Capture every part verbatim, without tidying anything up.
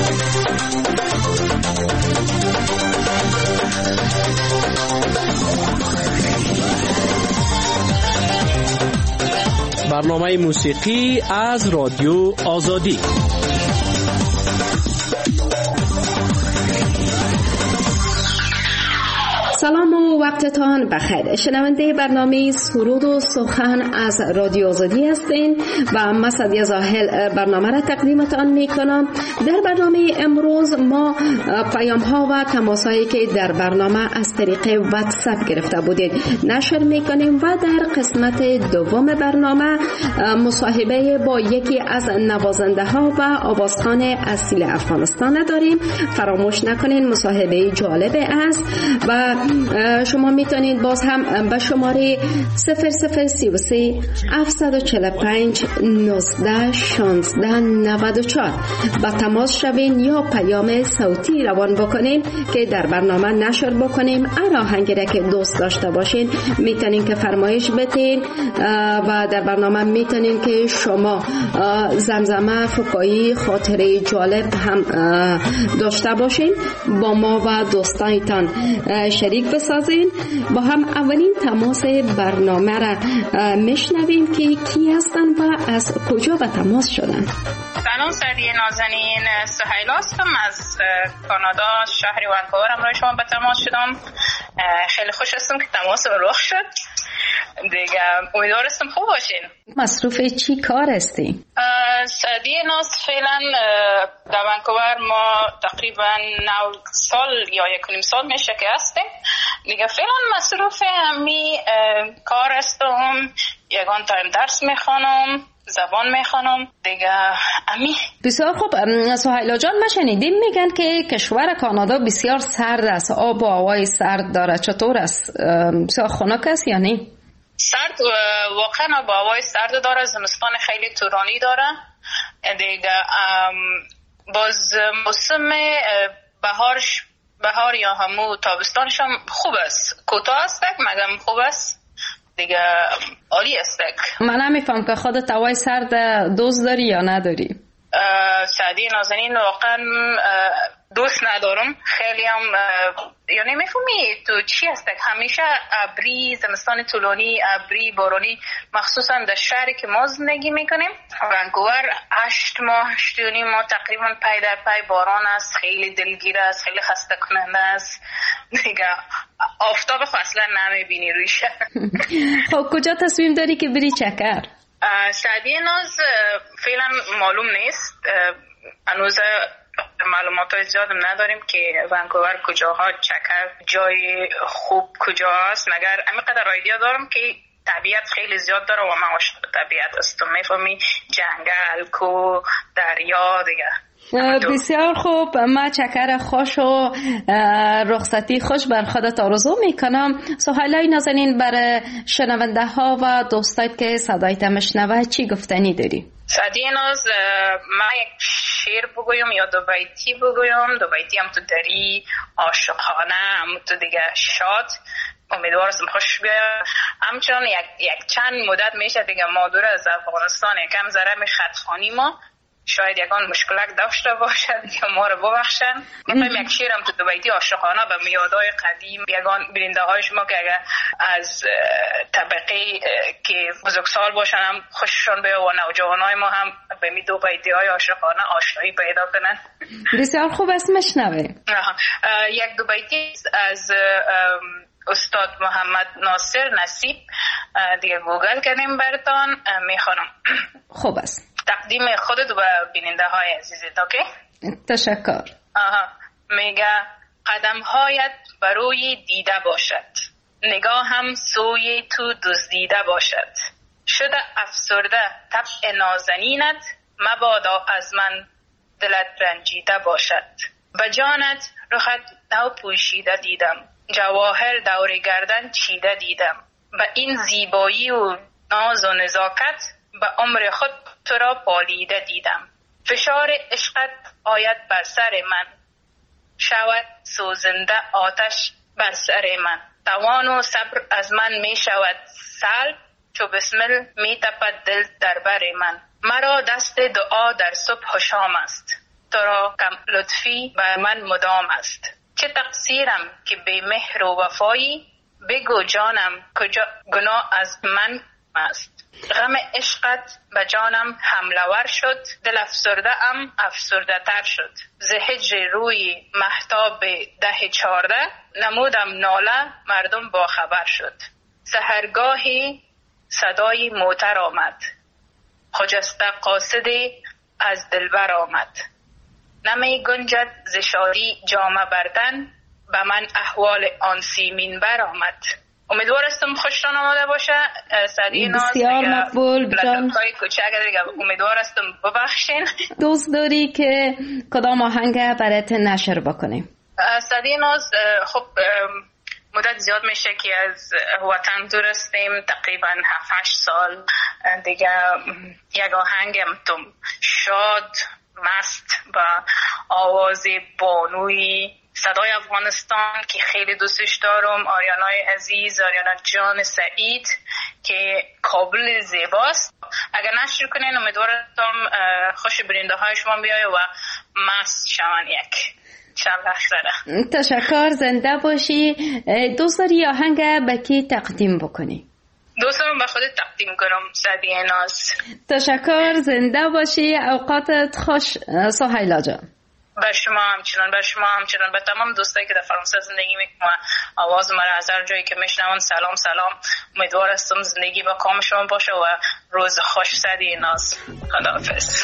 برنامه موسیقی از رادیو آزادی. سلام و وقتتان بخیر. شنونده برنامه سرود و سخن از رادیو آزادی هستین و من سعدیه زاهل برنامه را تقدیمتان می کنم. در برنامه امروز ما پیام ها و تماس هایی که در برنامه از طریق واتساپ گرفته بودید نشر می کنیم و در قسمت دوم برنامه مصاحبه با یکی از نوازنده ها و آوازخوان اصیل افغانستان داریم. فراموش نکنین مصاحبه جالب است و شما میتونید باز هم به شماره صفر صفر سی و سه هفت چهار پنج نوزده شانزده نود و چهار با تماس شوین یا پیام صوتی روان بکنین که در برنامه نشر بکنیم. هر آهنگی را که دوست داشته باشین میتونین که فرمایش بدین و در برنامه میتونین که شما زمزمه، فکایی، خاطره جالب هم داشته باشین با ما و دوستانتان شریک بسازین. با هم اولین تماس برنامه را میشنویم که کی هستن و از کجا به تماس شدن. سلام سعدیه نازنین، سهیل هستم از کانادا، شهر ونکوور همراه شما به تماس شدم. خیلی خوش هستم که تماس رخ شد دیگه. امیدوار هستم خوب باشین. مصروف چی کار هستی؟ سعدیه ناز فعلا در ونکوور ما تقریبا نو سال یا یک و نیم سال میشه که هستیم دیگه. فعلا مصروف همی کار هستم، یگان تایم درس میخوانم، زبان میخوانم دیگه. امی بسیار خوب. سهیلا جان، ما شنیدیم میگن که کشور کانادا بسیار سرد است، آب و هوای سرد داره. چطور است؟ بسیار خنک است یا نه؟ سرد، واقعا آب و هوای سرد داره، زمستان خیلی طولانی داره دیگه. باز موسم بهارش بهار یا همو تابستانش هم خوب است، کوتاه است مگم خوب است دیگه، عالی است. من نمیفهم که خودت هوای سرد دوست داری یا نداری؟ سعدی نازنین، واقعا دوست ندارم خیلی هم. یعنی میفهمی تو چی هست؟ همیشه ابری، زمستان طولانی، ابری، بارانی، مخصوصا در شهری که ما زندگی میکنیم ونکوور، هشت ماه هشت و نیم ماه تقریبا پای در پای باران است. خیلی دلگیر است، خیلی خسته کننده است دیگه. آفتاب اصلا نمیبینی روی شهر. خب کجا تصمیم داری که بری چکر؟ سعدیه ناز فعلا معلوم نیست، هنوز معلومات زیادم نداریم که ونکوور کجاها چکر جای خوب کجا است، مگر همینقدر ایده دارم که طبیعت خیلی زیاد داره و من عاشق طبیعت هستم. میفهمی؟ جنگل، کوه، دریا دیگه. بسیار خوب. ما چکر خوش و رخصتی خوش بر خودت آرزو میکنم. سهیلای نازنین، برای شنونده ها و دوستات که صدایت مشنوه چی گفتنی داری؟ سعدیه ناز، من یک شعر بگویم یا دو بیتی بگویم. دو بیتی هم تو دری، عاشقانه، هم تو دیگه شاد. امیدوارم خوش بیاید. همچنان یک, یک چند مدت میشه دیگه ما دور از افغانستان یکم ذره می خطخانی ما شاید یکان مشکلک داشته باشد که ما رو ببخشن. میخوایم یک شیرم تو دوبیتی عاشقانه به میادای قدیم یکان برنده های شما که اگر از طبقه که بزرگسال باشن هم خوششون بیاد و نوجوان های ما هم به می دوبیتی های عاشقانه آشنایی پیدا کنن. بسیار خوب است، مشنوه. یک دوبیتی از استاد محمد ناصر نصیب دیگه گوگل کردیم براتون میخوانم. خوب است. تقدیم خودت و بیننده های عزیزت. اوکی؟ تشکر. آها. میگه قدم هایت بروی دیده باشد، نگاه هم سوی تو دزدیده باشد، شده افسرده طبع نازنینت، مبادا از من دلت رنجیده باشد. به جانت رخت نو پوشیده دیدم، جواهر دور گردن چیده دیدم، به این زیبایی و ناز و نزاکت به عمر خود تو را پالیده دیدم. فشار عشقت آید بر سر من، شود سوزنده آتش بر سر من، توان و صبر از من می شود سلب، چو بسمل می تپد دل در بر من. مرا دست دعا در صبح و شام است، تو را کم لطفی بر من مدام است. چه تقصیرم که بی مهر و وفایی، بگو جانم کجا گناه از من است. غم عشقت به جانم حمله‌ور شد، دل افسرده ام افسرده تر شد. ز هجر روی مهتاب ده چارده، نمودم ناله مردم با خبر شد. سحرگاهی صدای موتر آمد، خجسته قاصدی از دلبر آمد. نمی گنجد ز شادی جامه بردن، به من احوال آن سیمین بر آمد. امیدوارستم خوشتان آمده باشه. سعدی ناز بسیار مقبول جان. امیدوارستم ببخشین. دوست داری که کدام آهنگ برات نشر بکنیم؟ سعدی ناز خب مدت زیاد میشه که از وطن دور هستیم، تقریبا هفت هشت سال دیگه. یک آهنگم تو شاد مست و آواز بانوی صدای افغانستان که خیلی دوستش دارم، آریانای عزیز، آریانا جان سعید که کابل زیباست. اگر نشر کنین امیدوارم خوش برنده های شما بیایه و مست شوان یک انشالله. خیره تشکر، زنده باشی. دوست داری آهنگ به کی تقدیم بکنی؟ دوستم به خودت تقدیم کنم سعدی ناز. تشکر، زنده باشی. اوقاتت خوش سهیلا جان. به شما همچنان، به شما همچنان، به تمام دوستایی که در فرانسه زندگی میکنن آواز مرا از هر جایی که میشنون سلام سلام. امیدوارم زندگی با کام شما باشه و روز خوش. سعدی ناز، خداحافظ.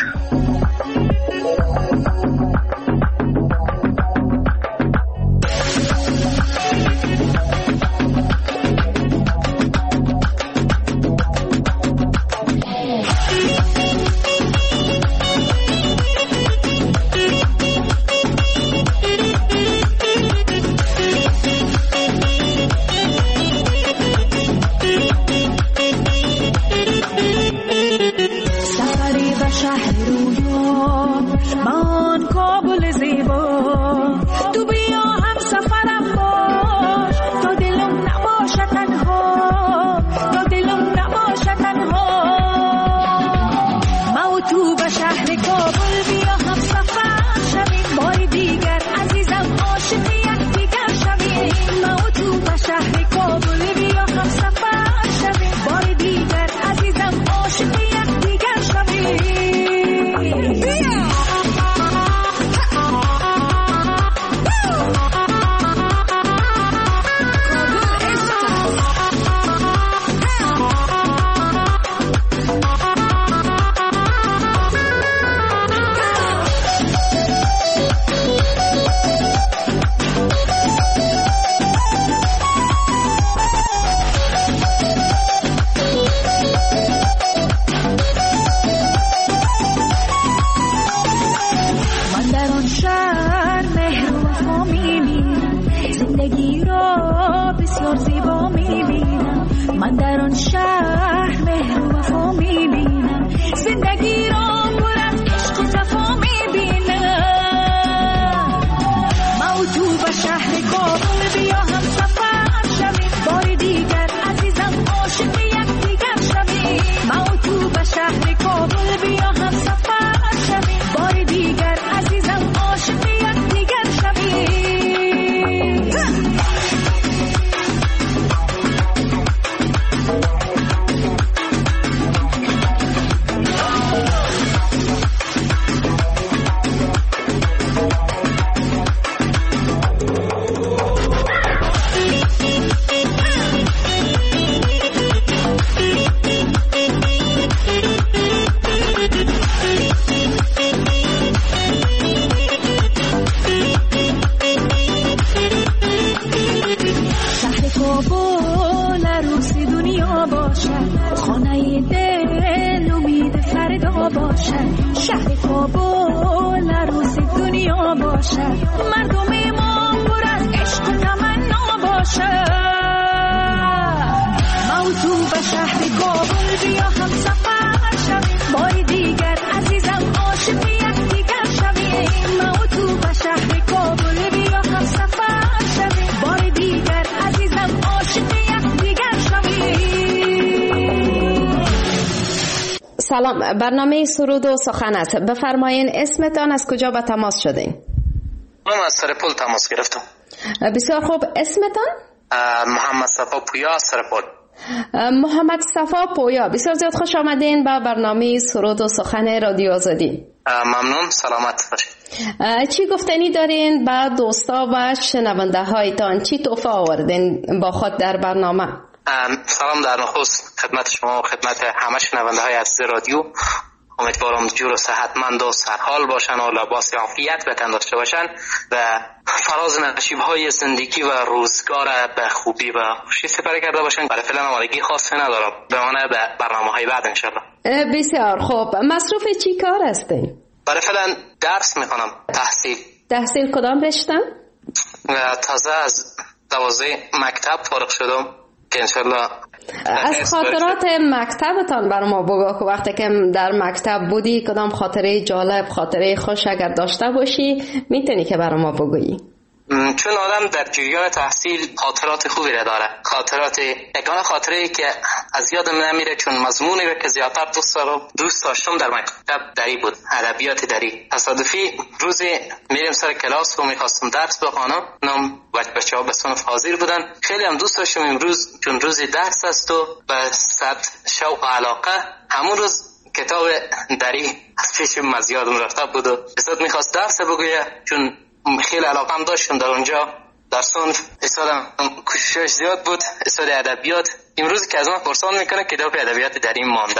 سلام، برنامه سرود و سخن است. بفرمایین اسمتان، از کجا به تماس شدین؟ من از سرپل تماس گرفتم. بسیار خوب، اسمتان؟ محمد صفا پویا از سرپل. محمد صفا پویا، بسیار زیاد خوش آمدین به برنامه سرود و سخن رادیو آزادی. ممنون، سلامت باشید. چی گفتنی دارین با دوستا و شنونده هایتان؟ چی تحفه آوردین با خود در برنامه؟ سلام در نخست خدمت شما و خدمت همه شنونده های عزیز رادیو. امیدوارم جور و صحتمند و سرحال باشن و لباس عافیت به تن داشته باشن و فراز نشیب های زندگی و روزگار به خوبی و خوشی سپری کرده باشن. برای فعلا آمادگی خاصی ندارم، بمانه به برنامه های بعد انشالله. بسیار خوب. مصروف چی کار هستین؟ برای فعلا درس میخونم، تحصیل. تحصیل کدام رشته؟ تازه از دوازده مکتب فارغ شدم که انشالله. از خاطرات مکتبتان برای ما بگو که وقتی که در مکتب بودی کدام خاطره جالب، خاطره خوش اگر داشته باشی میتونی که برای ما بگویی؟ چون آدم در جریان تحصیل خاطرات خوبی را داره، خاطرات یگانه خاطره که از یادم نمیره چون مضمونی رو که زیادتر دوست دارم دوست داشتم در مکتب دری بود، ادبیات دری. تصادفی روزی میریم سر کلاس و میخواستم درس بخوانم، نم بچه‌ها به صنف حاضر بودن، خیلی هم دوست داشتم امروز چون روزی درس است و به صد شوق و علاقه همون روز کتاب دری از پیشم از یادم رفته بود و استاد میخواست درس بگویه چون خیلی علاقم داشتم در اونجا در صنف. استادم کوشش زیاد بود، استاد ادبیات. امروز که از من پرسان میکنه کتاب ادبیات در این مانده.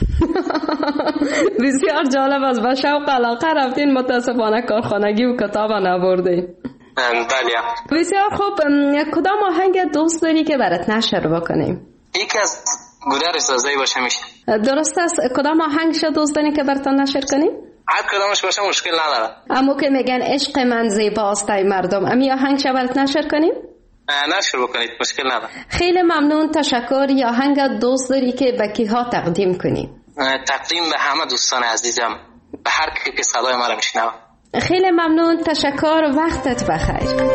بسیار جالب است. با شوق علاقه رفتین، متاسفانه کارخانگی و کتاب نبردین. بله. بسیار خوب. کدام آهنگ دوست داری که برات نشر بکنیم؟ یکی از گودرز سازی باشه میشه. درست است. کدام آهنگ شد دوست داری که براتون نشر کنیم؟ هر کدامش باشه مشکل نداره. اما که میگن عشق من زیباست ای مردم، امی آهنگ شبرت نشر کنیم؟ نشر بکنید، مشکل نداره. خیلی ممنون، تشکر. یا آهنگ دوست داری که به کیها تقدیم کنی؟ تقدیم به همه دوستان عزیزم، به هر کی که صدای ما رو میشنوه. خیلی ممنون، تشکر. وقتت بخیر.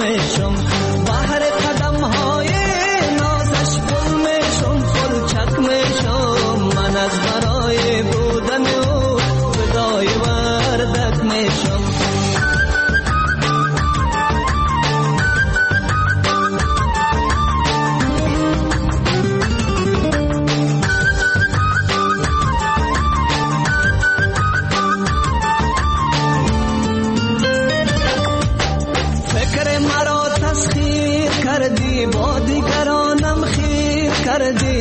بهر قدم های نازش بل میشم، فل چک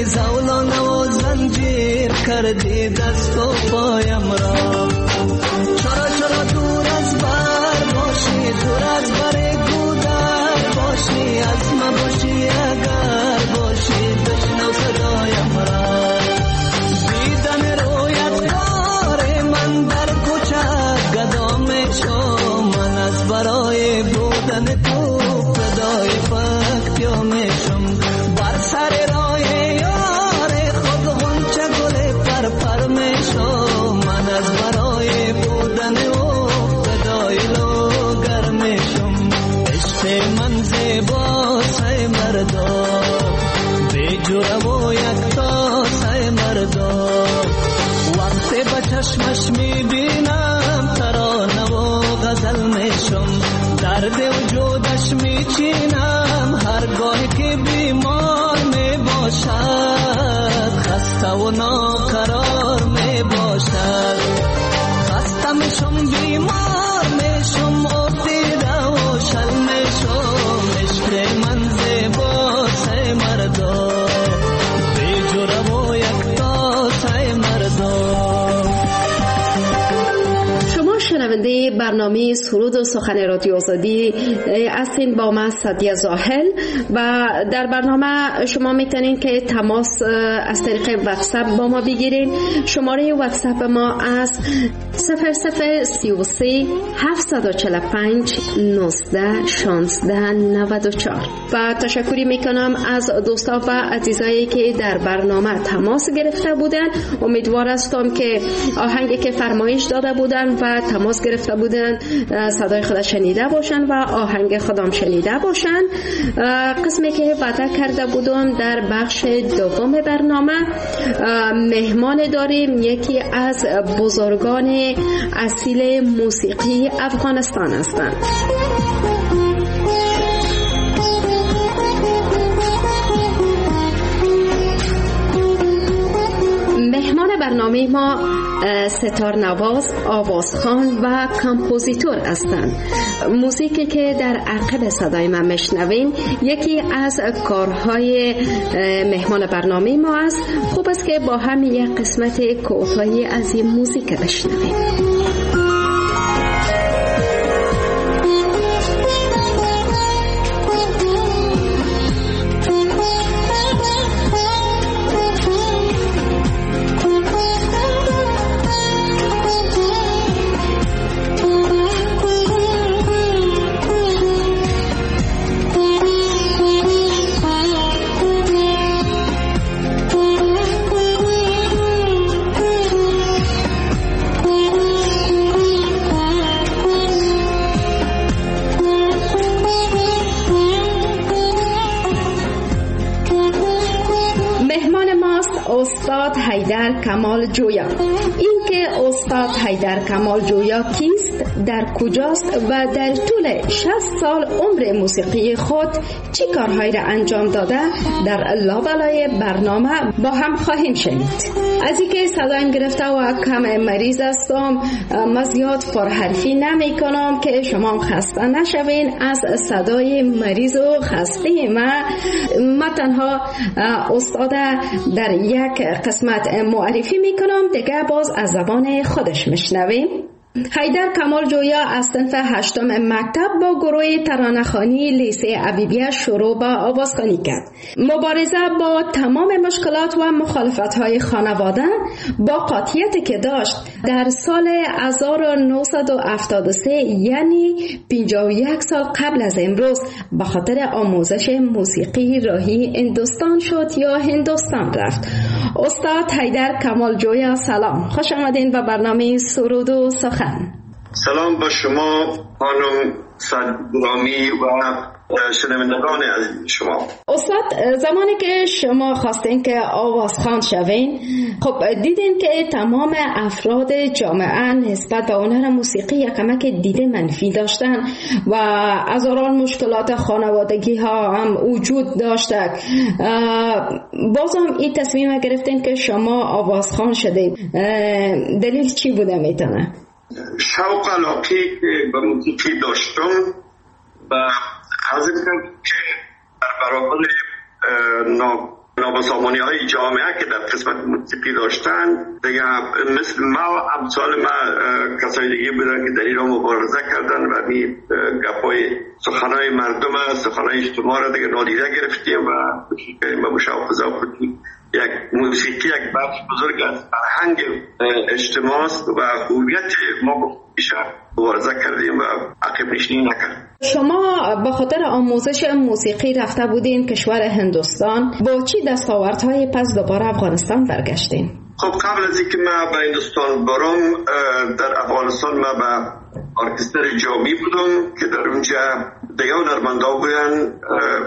زولان و زنجیر کردی دست و پایم را. چرا چرا دور از بر باشی، دور از بر گودر باشی، از ما باشی اگر باشی بشنو صدایم را. دیدن رویت کار من در کوچه گدام شو، من از برای بودن تو فدای فکتیا میشم. بر سر راه یار خود غنچه گل پر پر میشم، من از برای بودن او فدای لوگر میشم. عشق من زیبا سای مردا، بی جرم و یکتا سای مردا. وقتی به چشمش میبینم ترانه و غزل میشم، درد وجودش میچینم هرگاه که بیمار میباشد، خسته و ناقرار میباشد. خسته میشم بیمار میشم افتیده و شل میشم. عشق من زیبا سای مردا، بی جرم و یکتا سای مردا. شنونده برنامه سرود و سخن رادیو آزادی هستین با من سعدیه زاهل و در برنامه شما میتونین که تماس از طریق واتساپ با ما بگیرین. شماره واتساپ ما از صفر صفر سی و سه هفتصد و چهل و پنج نوزده شانزده نود و چهار. و تشکری میکنم از دوستا و عزیزایی که در برنامه تماس گرفته بودن. امیدوار هستم که آهنگی که فرمایش داده بودن و تماس گرفته بودن صدای خدا شنیده باشن و آهنگ خودم شنیده باشن. قسمی که وعده کرده بودم در بخش دوم برنامه مهمان داریم، یکی از بزرگان اصیل موسیقی افغانستان هستند. مهمان برنامه ما ستار نواز، آوازخوان و کامپوزیتور هستند. موزیکی که در عقب صدای من میشنوین یکی از کارهای مهمان برنامه ما است. خوب است که با هم یک قسمت کوتاهی از این موزیک بشنویم. استاد حیدر کمال جویا. این که استاد حیدر کمال جویا کیست، در کجاست و در طول شصت سال عمر موسیقی خود چه کارهایی را انجام داده در لابلای برنامه با هم خواهیم شنید. از اینکه صدایم گرفته و کم مریض هستم، من زیاد پرحرفی نمی کنم که شما خسته نشوین از صدای مریض و خسته من. من تنها استاد در یک قسمت معرفی می کنم، دیگه باز از زبان خودش میشنویم. حیدر کمال جویا از صنف هشتم مکتب با گروه ترانه‌خوانی لیسه عبیبیه شروع به آوازخوانی کرد. مبارزه با تمام مشکلات و مخالفت‌های خانواده با قاطعیتی که داشت، در سال هزار و نهصد و هفتاد و سه یعنی پنجاه و یک سال قبل از امروز به خاطر آموزش موسیقی راهی هندوستان شد یا هندوستان رفت. استاد حیدر کمال جویا سلام، خوش آمدین به برنامه سرود و سخن. سلام با شما خانم صدرامی و شنوندگان عزیز شما. استاد، زمانی که شما خواستین که آوازخوان شوین، خب دیدین که تمام افراد جامعه نسبت به هنر موسیقی یک کمک دید منفی داشتن و هزاران مشکلات خانوادگی ها هم وجود داشته. بازم این تصمیم گرفتین که شما آوازخوان شدید، دلیل چی بوده میتونه؟ شوق علاقه که به موسیقی داشتم و حاضر که در برابر نابسامانی های جامعه که در قسمت موسیقی داشتن دیگه مثل ما و امثال ما کسای دیگه بودن که در ایران مبارزه کردن و می گپای سخنهای مردم سخنهای اجتماع را دیگه نادیده گرفتیم و ما مشاهده کنیم یک موسیقی یک بخش بزرگ از فرهنگ اجتماع است و هویت ما بیشتر مبارزه کردیم و عقب نشینی نکردیم. شما به خاطر آموزش موسیقی رفته بودین کشور هندوستان، با چی دستاوردهای پس دوباره افغانستان برگشتین؟ خب قبل از اینکه ما به هندوستان برم در افغانستان ما به ارکستر جامی بودم که در اونجا دیگه هنرمندا بودن،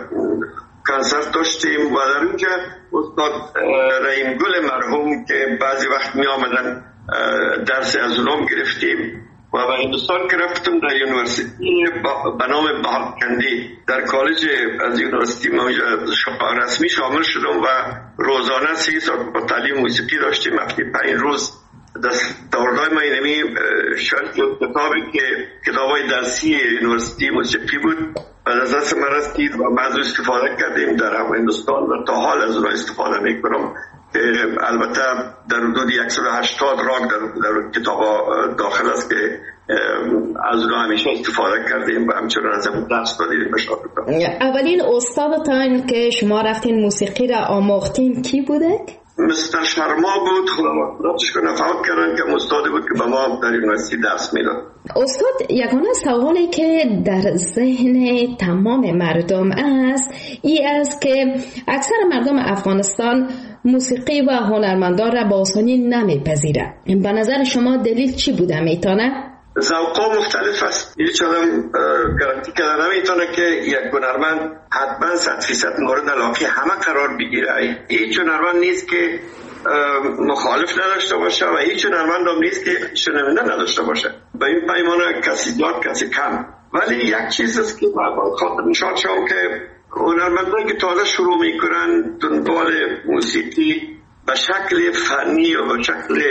کنسرت داشتیم و در اونجا استاد رحیم گل مرحوم که بعضی وقت می آمدن درس از اونام گرفتیم و به هندوستان که رفتم در یونیورسیتی به نام بهارکندی در کالج از یونیورسیتی رسمی شامل شدم و روزانه سی ساعت با تعلیم موسیقی داشتیم. هفته پنج روز دستاوردهای ما اینمی شاید کتابی که کتابای درسی یونیورسیتی موسیقی بود و از دست من رسید و بعض استفاده کردیم در هندوستان و تا حال از اون استفاده میکنم که البته در حدود صد و هشتاد راگ در, در کتاب داخل است که از اون همیشه استفاده کردیم و همچنان از اون درس دادیم. اولین استادتان که شما رفتین موسیقی را آموختین کی بوده؟ مستر شرما بود. خداوندش که نفاق کردن که استادی بود که به ما در یونیورسیتی درس میداد. استاد، یگانه سوالی که در ذهن تمام مردم است ای است که اکثر مردم افغانستان موسیقی و هنرمندان را با آسانی نمیپذیرند. به نظر شما دلیل چی بوده میتونه؟ ذوقا مختلف است. هیچ آدم گارانتی کردن نمیتونه که یک هنرمند حتما صد فیصد مورد علاقه همه قرار بگیره. هیچ هنرمند نیست که مخالف نداشته باشه و هیچ هنرمند هم نیست که شنونده نداشته باشه. به این پیمانه کسی زیاد کسی کم. ولی یک چیز است که با خاطر نشان شدم که هنرمندانی که تازه شروع میکنن دنبال موسیقی به شکل فنی و به شکل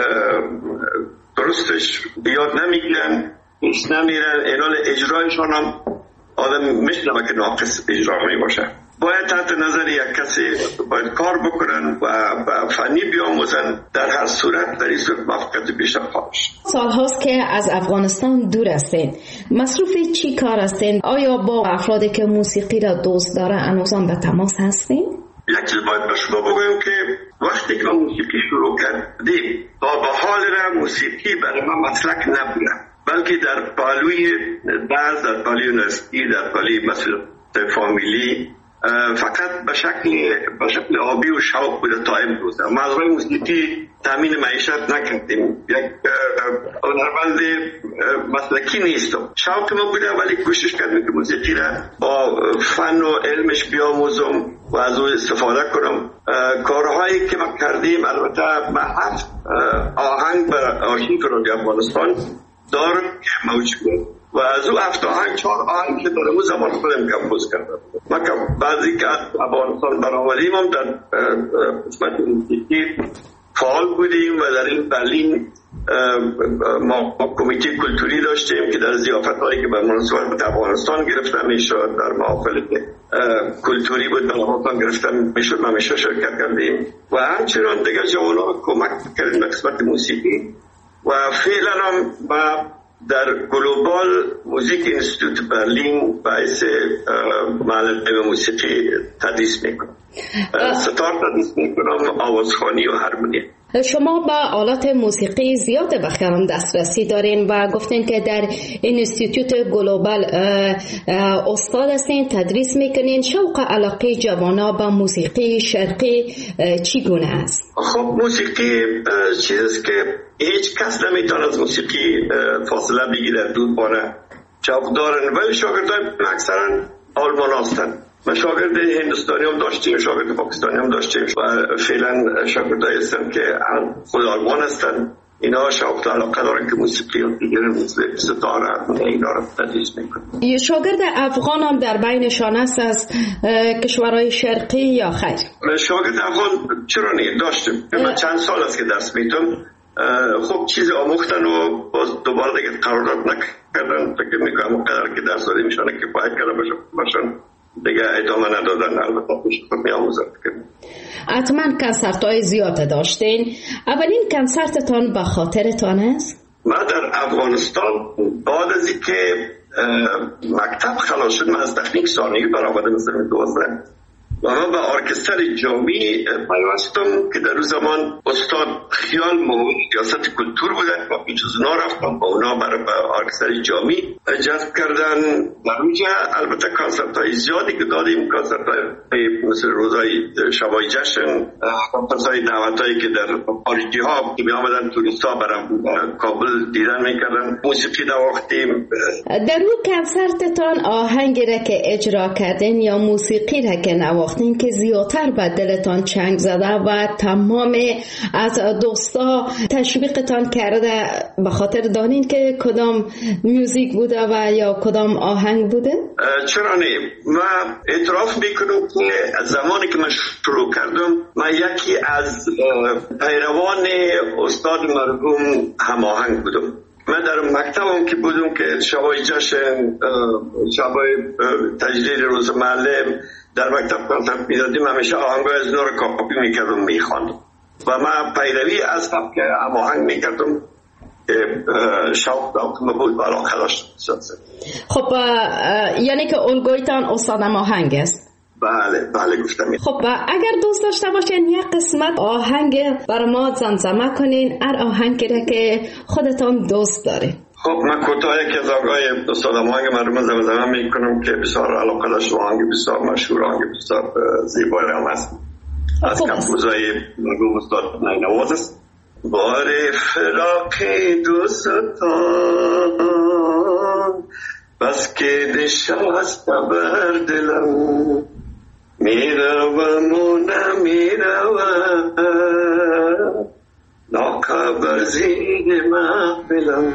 درستش بیاد نمیگیرن، پیش نمیرن، اینال اجرایشان هم آدم میشنوه که ناقص اجرا می باشه. باید تحت نظر یک کسی باید کار بکنن و فنی بیاموزن. در هر صورت در این صورت موفقیت بیشتر خواهد شد. سال هاست که از افغانستان دور هستین، مصروف چی کار هستین؟ آیا با افرادی که موسیقی را دوست داره هنوزم به تماس هستین؟ یک چیز باید به شما بگویم که وقتی که موسیقی شروع کردیم تا به حال را موسیقی برای ما مسلک نبوده، بلکه در پالوی درس، در پالوی یونیورسیتی، در پالوی مسئولیت فامیلی فقط به شکل به شکل آبی و شوق بوده تا امروز. ما از روی موسیقی تامین معیشت نکردیم. یک هنرمند مسلکی نیستم. شوق ما بوده ولی کوشش کردیم که موسیقی را با فن و علمش بیاموزم و از او استفاده کنم. کارهایی که ما کردیم البته ما هفت آهنگ بر آرشیو رادیو افغانستان دارم که موجود و از او هفت آهنگ چهار آهنگ که در اون زمان خودم کمپوز کردم. ما که بعضی که از افغانستان برآمدیم هم در قسمت موسیقی فعال بودیم و در این برلین ما کمیته کلتوری داشتیم که در ضیافت‌هایی که به مناسبت افغانستان گرفته میشد، در محافل کلتوری بود در افغانستان گرفته میشد، ما همیشه شرکت کردیم و همچنان دیگر جوانان کمک کردیم به قسمت موسیقی و فعلا هم با در گلوبال موزیک اینستیتوت برلین باعث معلم موسیقی تدریس میکنم. ستار تدریس میکنم، آوازخوانی و هارمونی. شما با آلات موسیقی زیاد بخیرم دسترسی دارین و گفتین که در اینستیتوت گلوبال استاد هستین، تدریس میکنین. شوق علاقه جوانا با موسیقی شرقی چگونه است؟ خب موسیقی چیزی که هیچ کس نمیتونه از موسیقی فاصله بگیره، دور بانه. شوق دارن ولی شاگردان اکثرا آلمان هستن. ما شاگرد هندوستانی هم داشتیم، شاگرد پاکستانی هم داشتیم و فعلا شاگردایی هستن که خود آلمان هستن. اینا شوق علاقه دارن که موسیقی و دیگر مثل ستاره اینا رو تدریس میکنن. شاگرد افغان هم در بینشان است از کشورهای شرقی یا خیر؟ شاگرد افغان چرا نه داشتیم. من چند سال است که درس میدم. خب چیز آموختن و باز دوباره دیگه قرارداد نکردن. فکر میکنم اون قدر که درس دادیم میشونه که باید کرده باشن دیگه ادامه ندادن. البته خود می آموزد. حتما کنسرت‌های زیاد داشتین. اولین کنسرتتان به خاطرتان است؟ من در افغانستان بعد از اینکه مکتب خلاص شد، من از تکنیک ثانوی برآمده مثل دوازده و من به ارکستر جامی پیوستم که در اون زمان استاد خیال معاون ریاست کلتور بودن و پیش از اونا رفتم با اونا برای به ارکستر جامی جذب کردن. در اونجا البته کنسرت های زیادی که دادیم، کنسرت های مثل روزای شبای جشن، کنسرت های دعوت هایی که در خارجی ها که می آمدن توریست ها برای کابل دیدن میکردن، موسیقی نواختیم. در اون کنسرتتان آهنگی را که اجرا کردین یا موسیقی را که نواختین که زیادتر به دلتان چنگ زده و تمام از دوستا تشویقتان کرده، به خاطر دانین که کدام موزیک بوده و یا کدام آهنگ بوده؟ چرا نه؟ من اعتراف میکنم که از زمانی که من شروع کردم من یکی از پیروان استاد مرحوم هماهنگ بودم. من در مکتبم که بودم که شبای جشن، شبای تجلیل روز معلم در مکتب کنسرت میدادیم، همیشه آهنگای از نور کاپی میکردم میخواندم و من پیروی از سبک هماهنگ میکردم که شوق داشتم بود و علاقه داشتم. خب یعنی که الگویتان استاد هماهنگ است؟ بله بله گفتم. خب اگر دوست داشته باشین یک قسمت آهنگ بر ما زمزمه کنین، هر آهنگی را که خودتان دوست دارین. خب من کوتاه یکی از آقای استاد هماهنگ مرحوم زمزمه میکنم که بسیار علاقه داشت، آهنگ بسیار مشهور، آهنگ بسیار زیبایی هم است، از کمپوزای مرحوم استاد نینواز است. بار فراق دوستان بس که نشست بر دلم، میروم و نمیروم ناخبر زیر محفلم.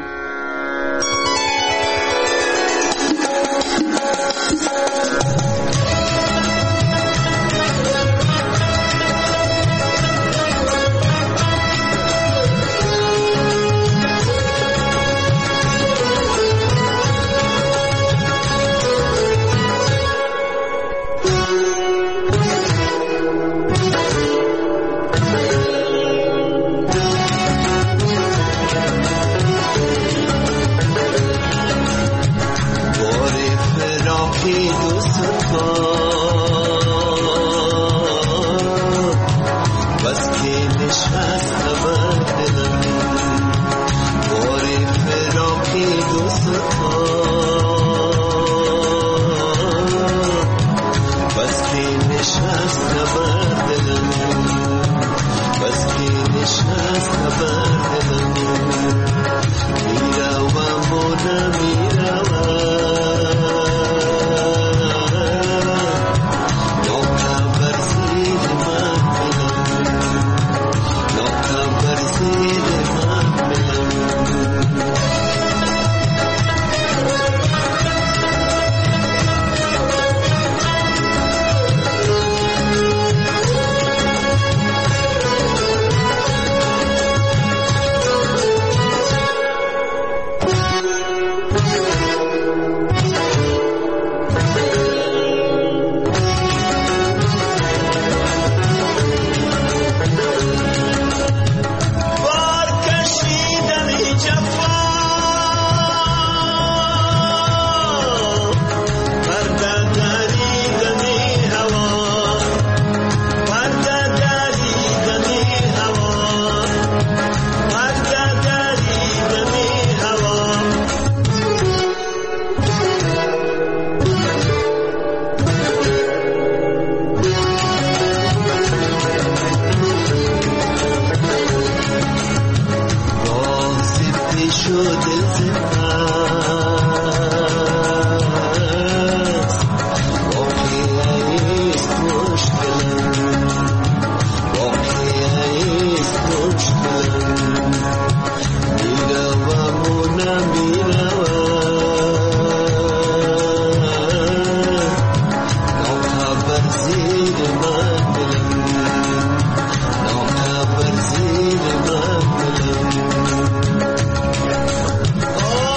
Oh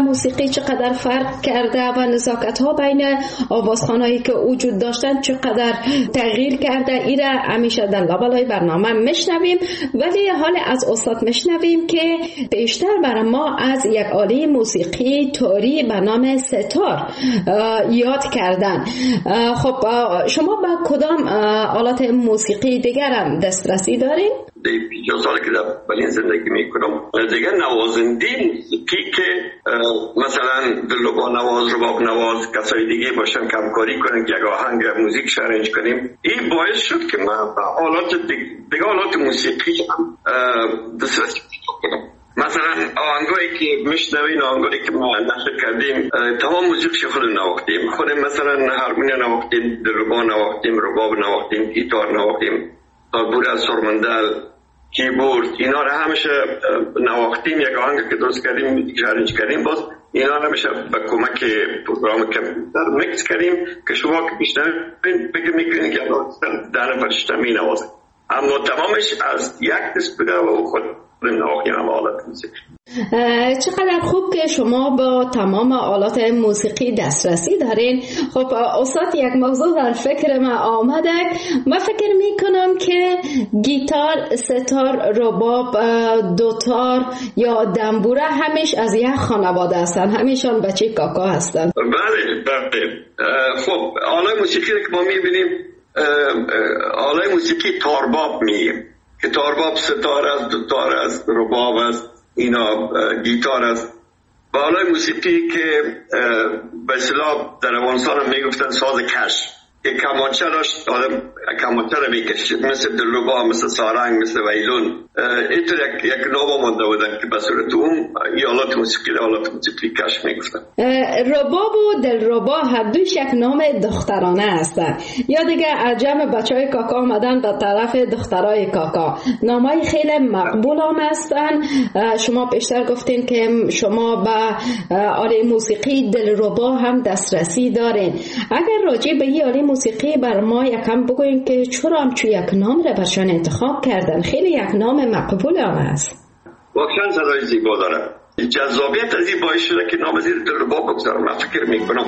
موسیقی چقدر فرق کرده و نزاکت ها بین آوازخوانایی که وجود داشتن چقدر تغییر کرده، ایره همیشه در لابلای برنامه میشنویم. ولی حال از استاد میشنویم که بیشتر برای ما از یک آله موسیقی توری به نام ستار یاد کردن. خب شما به کدام آلات موسیقی دیگر هم دسترسی دارین؟ دیگه سالی که در برلین زندگی میکنم دیگه نوازنده موسیقی که مثلا دلربا نواز، رباب نواز، کسای دیگه باشن کمکاری کنن که یک آهنگ موزیک شارنج کنیم. این باعث شد که من به آلات دیگه آلات موسیقی هم دسترسی کنم. مثلا آهنگایی که میشنوین، آهنگایی که ما نشر کردیم، تمام موزیکش خودمون نواختیم. خودم مثلا هارمونی نواختیم، دلربا نواختیم، رباب نواختیم، گیتار نواختیم، تالبور از سرمندل، کیبورد، اینا رو همیشه نواختیم. یک آهنگ که درست کردیم شارنج کردیم، باز اینا رو همیشه با کمک پروگرام کامپیوتر میکس کردیم که شما که میشنوین فکر میکنین که در نفر شما مینوازه، اما تمامش از یک دست بوده و خود نواختیم هم آلات موسیقی. چقدر خوب که شما با تمام آلات موسیقی دسترسی دارین. خب استاد، یک موضوع در فکر من آمده. من فکر میکنم که گیتار، ستار، رباب، دوتار یا دنبوره همیش از یک خانواده هستن، همیشان بچه کاکا هستن. بله بله. خب آلات موسیقی که ما میبینیم آلات موسیقی تارباب میگیم که تارباب ستار است، دوتار است، رباب است، اینا گیتار است. و آلات موسیقی که به اصطلاح در افغانستان هم میگفتن ساز کش که کمانچه داشت، آدم کمانچه رو میکشید، مثل دلربا، مثل سارنگ، مثل ویلون. اینطور یک, یک نام مانده بودن که به صورت اون ای آلات موسیقی رو آلات موسیقی کش میگفتن. رباب و دلربا هر دوش یک نام دخترانه هستن، یا دیگه عجم بچه های کاکا آمدن به طرف دخترای کاکا. نامای خیلی مقبول هم هستن. شما بیشتر گفتین که شما به آله موسیقی دلربا هم دسترسی دارین. اگر راجع به این آله موسیقی بر ما یکم بگوین که چرا هم چو یک نام رو برشان انتخاب کردن؟ خیلی یک نام مقبول هم هست. واقعا صدای زیبا داره. جذابیت از این باعث شده که نام زیر دلربا بگذارم. من فکر میکنم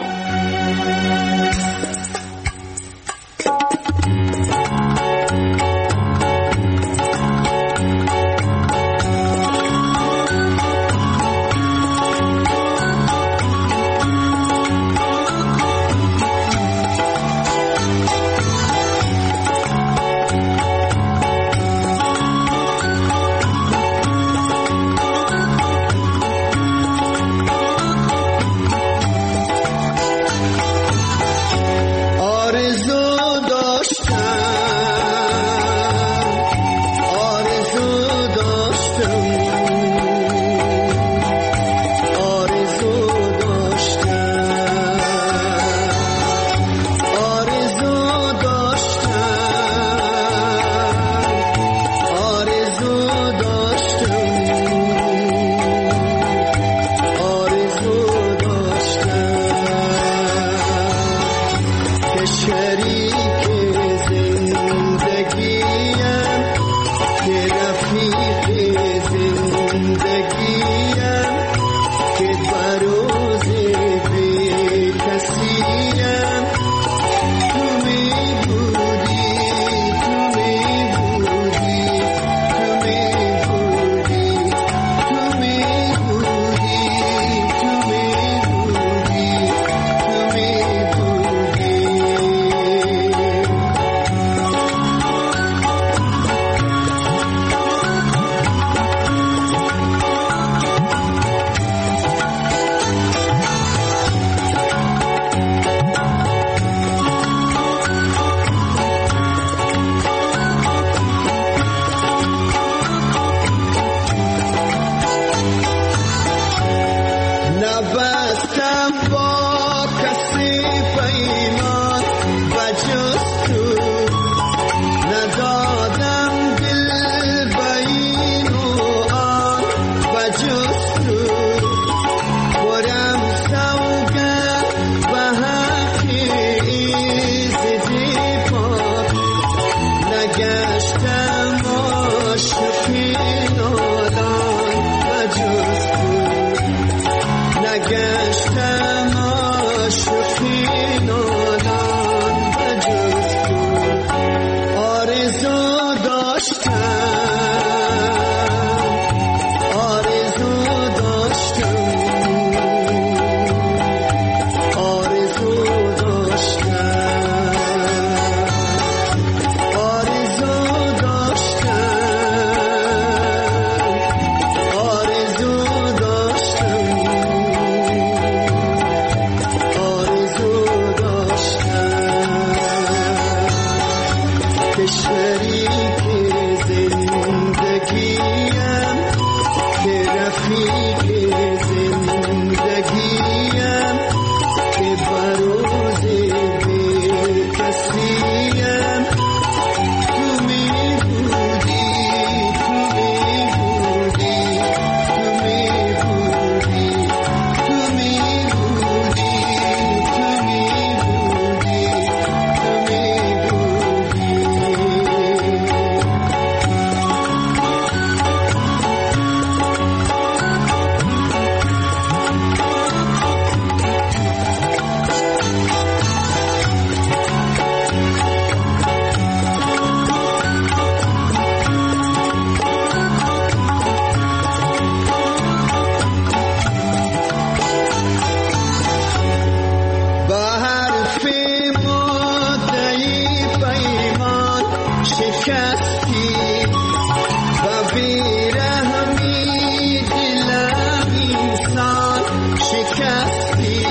شکستی و بیرحمی دلم انسان شکستی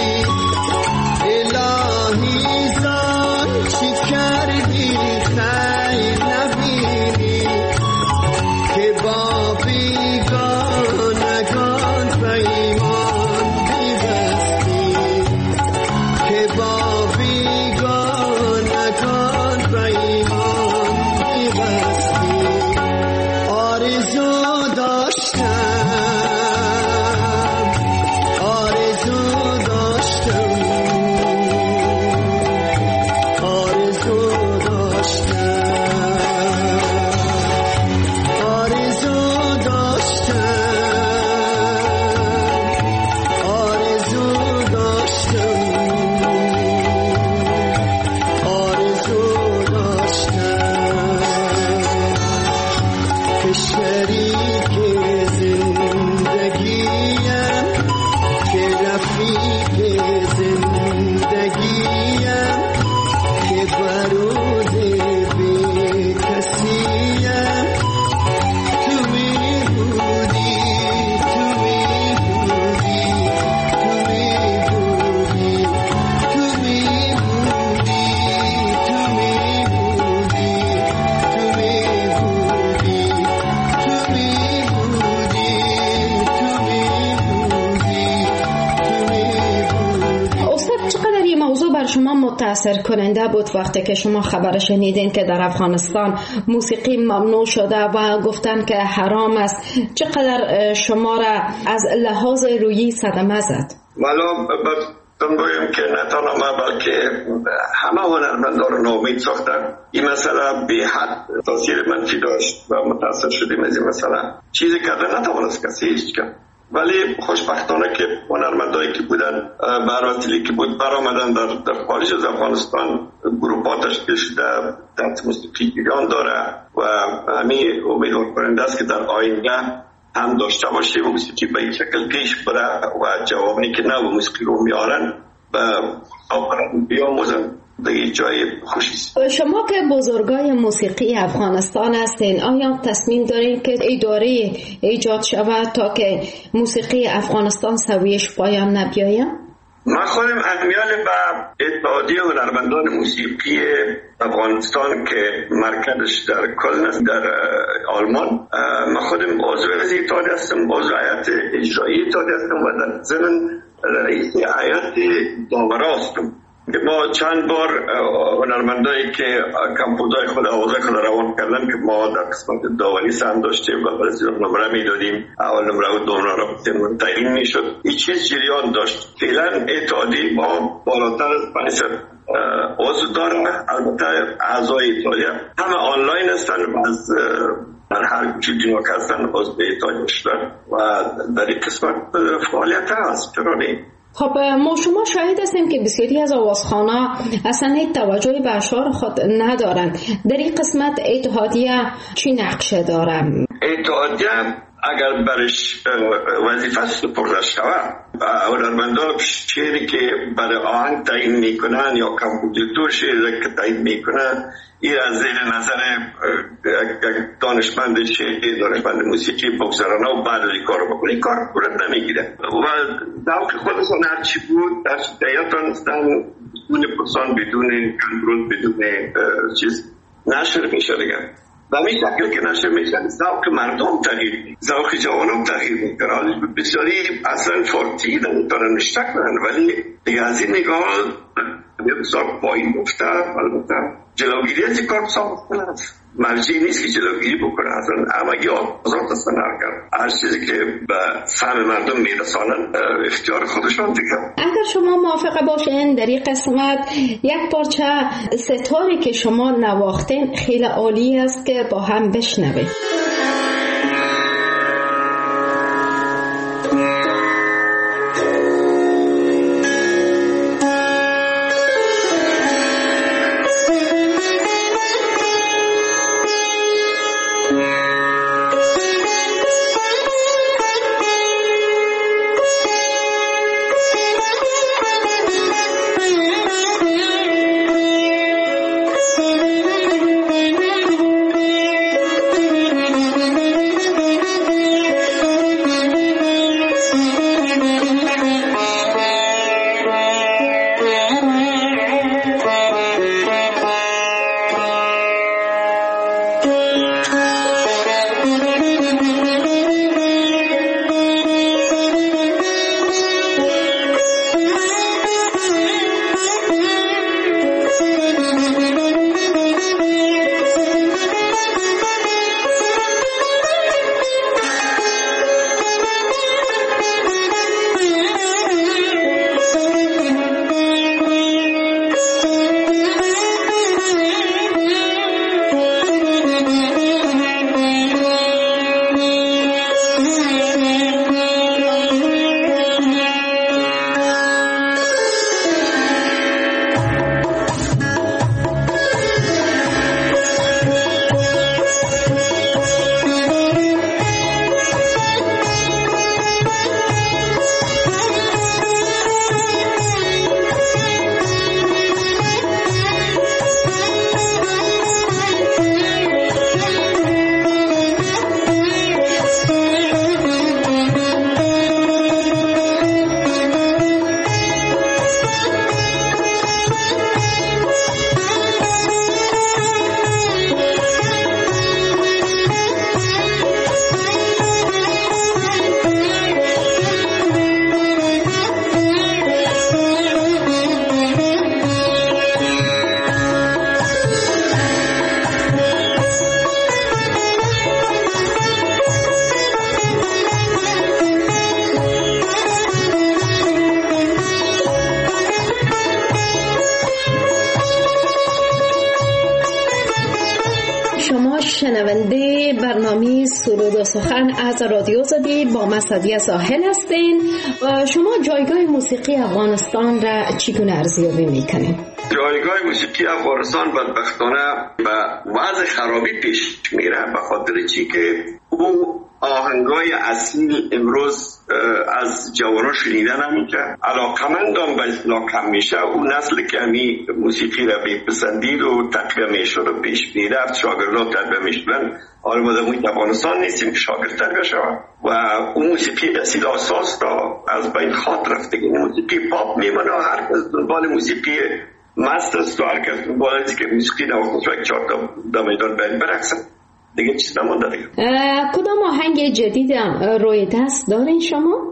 الهی زان چی کردی خیر نبینی که با بیگانگان پیمان بیبستی که با بیگانگان پیمان بیبستی آرزو داشتم آرزو داشتم آرزو داشتم آرزو داشتم آرزو داشتم آرزو داشتم که شریک زندگیم که رفیق زندگیم که برود بی کسیم تو می بودی تو می بودی تو می بودی تو می بودی تو می بودی تو می بودی تو می بودی تو می بودی تو می بودی. استاد، چقدر این موضوع بر شما متاثر کننده بود وقتی که شما خبر شنیدین که در افغانستان موسیقی ممنوع شده و گفتن که حرام است؟ چقدر شما را از لحاظ روحی صدمه زد؟ والا باتون بایم که نه تنها ما بلکه همه هنرمندان رو ناامید ساختن. این مسئله به حد تاثیر منفی داشت و متاثر شدیم از این مسئله. چیزی کردن نتوانست کسی هیچ کرد، ولی خوشبختانه که هنرمندایی که بودن براتیلی که بود برآمدن در در خارج از افغانستان گروه تشکیل شده، درس موسیقی ایران داره و همین امیدوار کننده است که در آینده هم داشته باشه و موسیقی به این شکل پیش بره و جوابی که نه موسیقی رو میارن به آفرین بیاموزن دیگه جای خوشی است. شما که بزرگای موسیقی افغانستان هستین، آیا تصمیم دارین که اداره ایجاد شود تا که موسیقی افغانستان سویش پایان نبیاید؟ ما خودم امیال به اتحادیه هنرمندان موسیقی افغانستان که مرکزش در کلن است در آلمان، ما خودم عضو از اتحادیه هستم، عضو هیئت اجرایی اتحادیه هستم و در ضمن رئیس هیئت داورا هستم. ما چند بار هنرمندایی که کمپوزای خود آوازای خود روان کردن که ما در قسمت داوری سهم داشتیم و برای نمره میدادیم، اول نمره و دوم نمره تعیین میشد. این چیز جریان داشت. فعلا اتحادیه ما بالاتر از پانصد عضو داره. البته اعضای اتحادیه همه آنلاین هستن و از در هر چیزی که هستن عضو اتحادیه شدن و در این قسمت فعالیت هست. چرا نه؟ خب ما شما شاهد هستیم که بسیاری از آوازخوان‌ها اصلا هیچ توجهی به اشعار خود ندارند. در این قسمت اتحادیه چی نقشه دارم؟ اتحادیه اگر برش وظیفه سپرده شود و هنرمندان شعری که برای آهنگ تعیین میکنن یا کمپوزیتور شعری که تعیین میکنن، این از زیر نظر دانشمند شعری، دانشمند موسیقی بگذارن و بعد این کار رو بکنه. این کار صورت نمیگیره و ذوق خودشون هرچی بود هرچی تهیه تانستن بدون پرسان، بدون کنترل، بدون چیز نشر میشه دیگه. و همین شکل که نشر میشن ذوق مردم تغییر میکنه، ذوق جوانان تغییر میکنه. بسیاری اصلا فارتی نمیتونن اشتک کنن، ولی دیگه از این نگاه بسیار پایین گفته. البته جلوگیری از این کار بسیار مختلف است. مرجعی نیست که جلوگیری بکنه. اصلا همگی آزاد هستن هر هر چیزی که به فهم مردم میرسانن اختیار خودشان دیگه. اگر شما موافقه باشین در این قسمت یک پارچه ستاری که شما نواختین خیلی عالی است که با هم بشنویم. شنونده برنامه سرود و سخن از رادیو آزادی با من سعدیه ساحل هستین. شما جایگاه موسیقی افغانستان را چگونه ارزیابی میکنین؟ جایگاه موسیقی افغانستان بدبختانه به وضع خرابی پیش میره، به خاطر چی که او آهنگای اصیل امروز از جوانان شنیده نمیشه. علاقمندان به اصلاح کم میشه. او نسل که همی موسیقی را بپسندید و تقویه میشد و پیش میرفت، شاگردان تربیه میشدن. حالا ما در محیط افغانستان نیستیم که شاگرد تربیه شود و اون موسیقی رسید اساس را از بین خاط رفته. موسیقی پاپ میمونه، هر کس دنبال موسیقی مست است و هر کس دنبال است که موسیقی نواخت و یک چهار تا در میدان بین برقصن. دیگه چیز نمانده دیگه. کدام آهنگ جدید روی دست دارین شما؟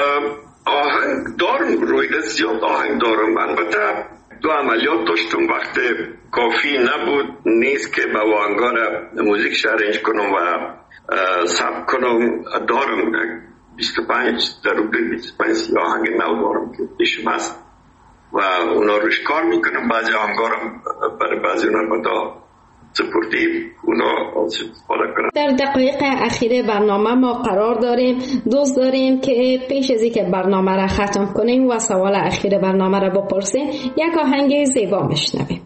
آهنگ دارم روی دست، زیاد آهنگ دارم. البته دو عملیات داشتم، وقت کافی نبود نیست که با آهنگا را موزیک شارنج کنم و ثبت کنم. دارم بیست و پنج در حدود بیست و پنج آهنگ نو دارم که پیشم هست و اونا روش کار میکنم. بعضی آهنگا را برای بعضی اونا بدا سپورتیو اونا استفاده کنم. در دقایق اخیر برنامه ما قرار داریم دوست داریم که پیش از اینکه برنامه را ختم کنیم و سوال اخیر برنامه را بپرسیم، یک آهنگ زیبا میشنویم.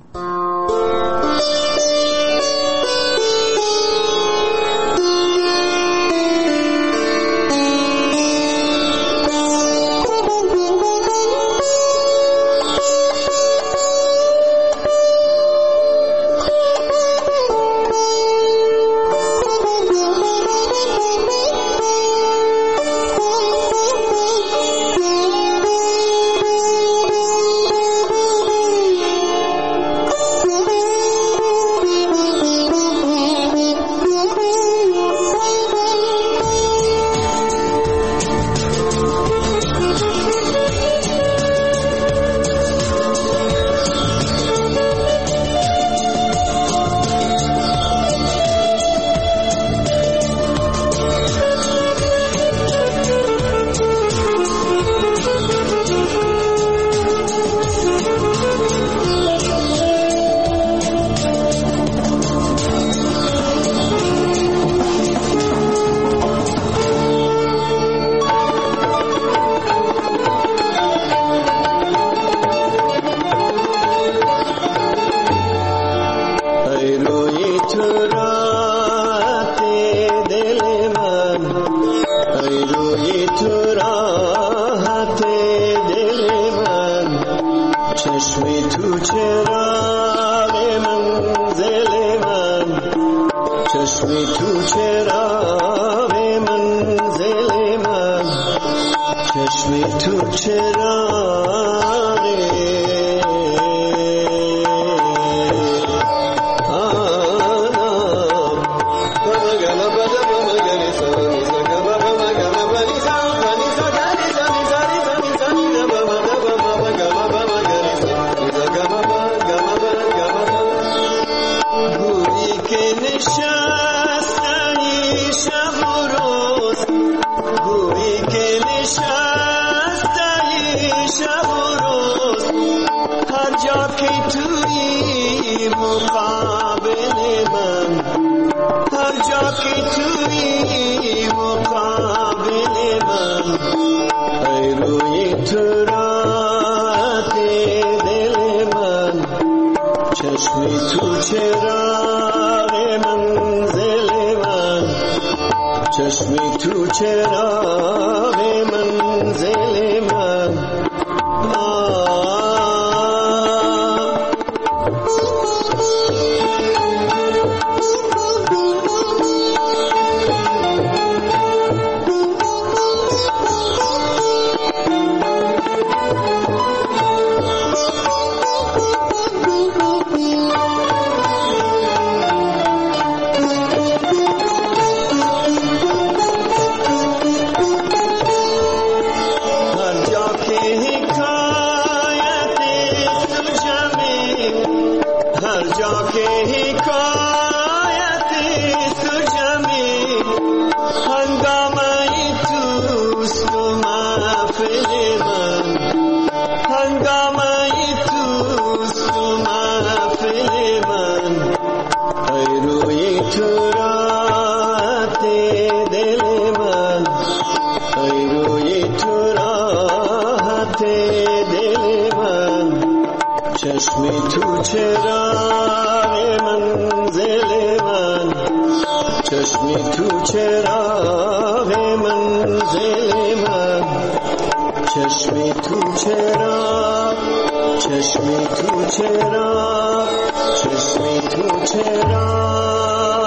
روی تو راحت دل من، ای روی تو راحت دل من، چشمی تو چراغ منزل من، چشمی تو چراغ منزل من، چشمی تو چراغ، چشمی تو چراغ، چشمی تو چراغ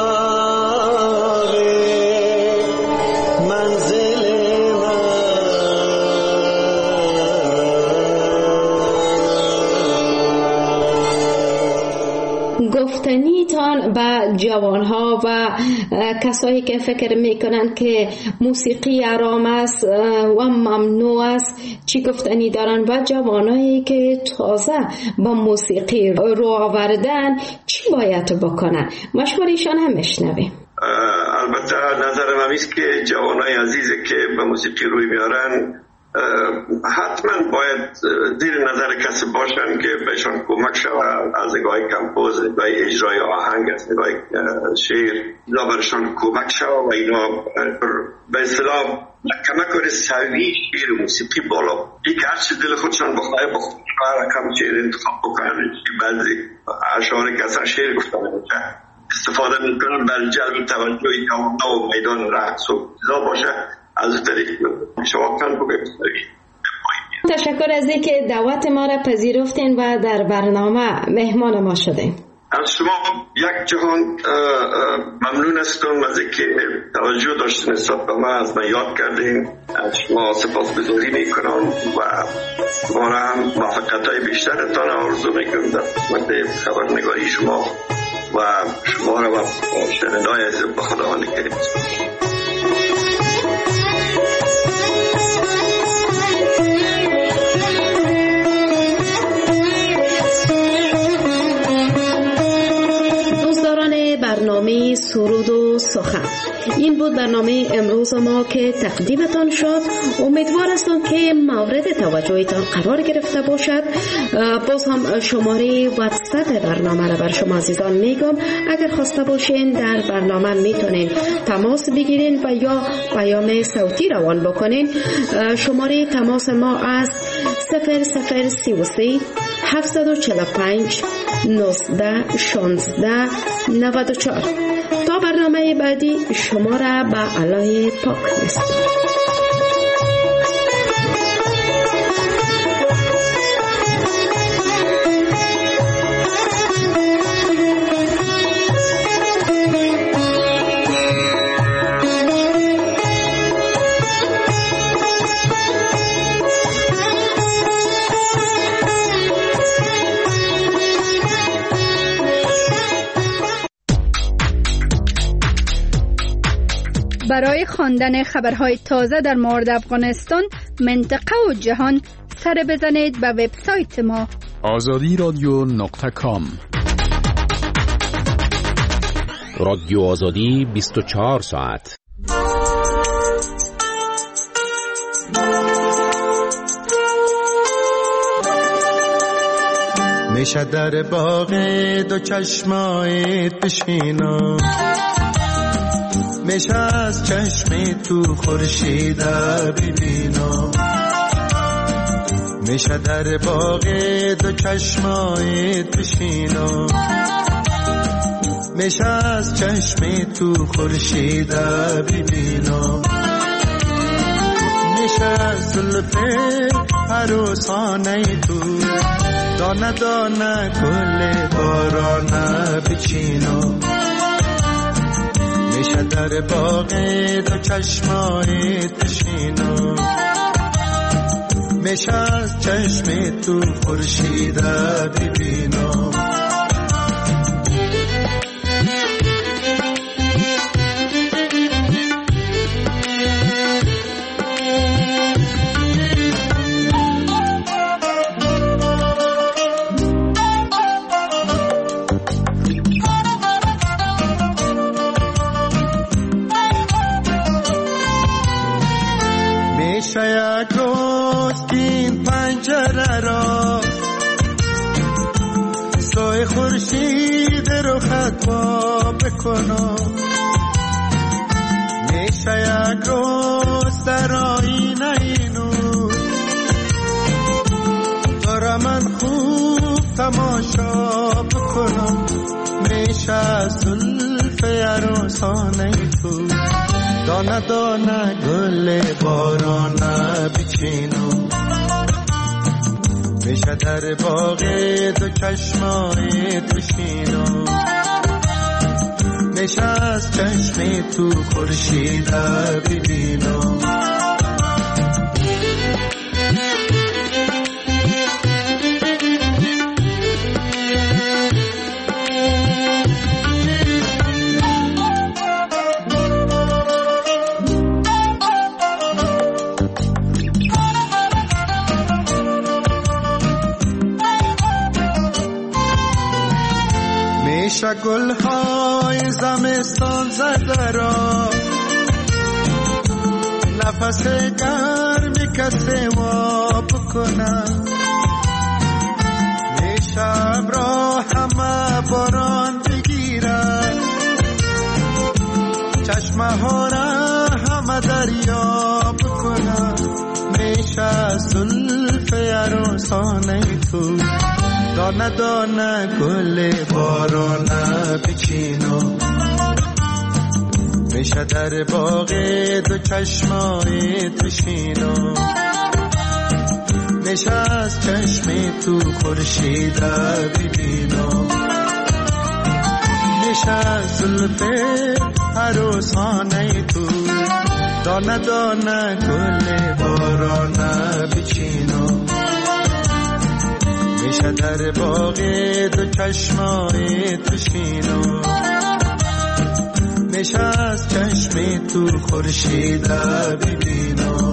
منزل گفتنیتان به جوانها و کسایی که فکر میکنن که موسیقی حرام است و ممنوع است چی گفتنی دارن؟ و جوانایی که تازه با موسیقی رو آوردن چی باید بکنن؟ مشورهشان هم میشنویم. البته نظرم همیست که جوانای عزیزی که به موسیقی روی میارن حتما باید زیر نظر کسی باشن که بهشان کمک شود، از نگاه کمپوز، نگاه اجرای آهنگ، از نگاه شعر، اینا برشان کمک شود و اینا به اصطلاح کمک کنه سوی شعر موسیقی بالا. یک هرچی دل خودشان بخواه بخواه رقم شعر انتخاب بکنن. بعضی اشعاری که اصلا شعر گفتن استفاده میکنن بر جلب توجه تماشا و میدان رقص و چیزا باشه، از طریق شما کن بگید. تشکر از اینکه دعوت ما را پذیرفتین و در برنامه مهمان ما شدین. از شما یک جهان ممنون هستم از اینکه توجه داشتین نسبت به من، از من یاد کردین. از شما سپاسگزاری میکنم و شما را هم موفقیت‌های بیشترتان آرزو میکنم در خدمت خبرنگاری شما و شما را و شنوندگان عزیز به خداوند کریم. برنامه سرود و سخن، این بود برنامه امروز ما که تقدیمتان شد. امیدوار هستم که مورد توجهتان قرار گرفته باشد. باز هم شماره واتساپ برنامه را بر شما عزیزان میگم، اگر خواسته باشین در برنامه میتونین تماس بگیرین و یا پیام صوتی روان بکنین. شماره تماس ما از صفر صفر سی و سه هفتصد و چهل و پنج نوزده شانزده نود و چهار. تا برنامه بعدی شما را به الله پاک میسپارم. برای خواندن خبرهای تازه در مورد افغانستان، منطقه و جهان سر بزنید به وبسایت ما آزادی رادیو نقطه کام. رادیو آزادی بیست و چهار ساعت. میشه در باغ دو چشمایت بشینم، میشه از چشمی تو خورشید ببینم، میشه در باغ دو چشمایت بشینم، میشه از چشمی تو خورشید ببینم، میشه از زلف عروسانه تو دانه دانه گل بارانه بچینم، میشه در باغ دو چشمایت بشینم، میشه از چشم تو خورشید ببینم. یک روز این پنجره را خورشید رو خطا بکنم، میشه یک روز در آینه اینو دارم من خوب تماشا بکنم، میشه از زلف عروسانه تو دانه دانه گل بارانه بچینم، میشه در باغ دو چشمای بشینم، میشه از چشم تو خورشید ببینم. میشه گلهای زمستان زده را نفس گرمی کسی واب کنم، میشه ابرا همه باران بگیرن، چشمه ها را همه دریاب کنم، میشه از زلف عروسانه تو دانه دانه گل بارانه بچینم، میشه در باغ دو چشمای بشینم، میشه از چشم تو خورشید ببینم، میشه از زلف عروسانه تو دانه دانه گل بارانه بچینم، میشه در باغ دو چشمای بشینم، میشه از چشم تو خورشید ببینم،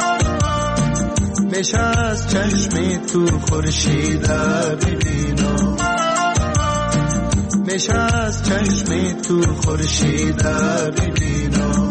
میشه از چشم تو خورشید ببینم، میشه از چشم تو خورشید ببینم.